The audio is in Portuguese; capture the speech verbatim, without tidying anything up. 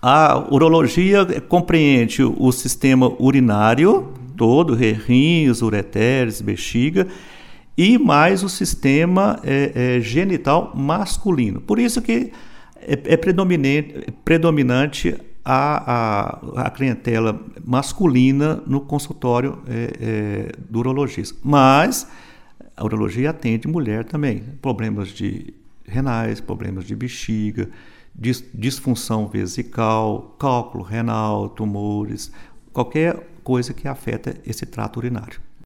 A urologia compreende o sistema urinário todo, rins, ureteres, bexiga, e mais o sistema é, é, genital masculino. Por isso que é, é predominante, predominante a, a, a clientela masculina no consultório é, é, do urologista. Mas a urologia atende mulher também. Problemas de renais, problemas de bexiga, dis, disfunção vesical, cálculo renal, tumores, qualquer coisa que afeta esse trato urinário.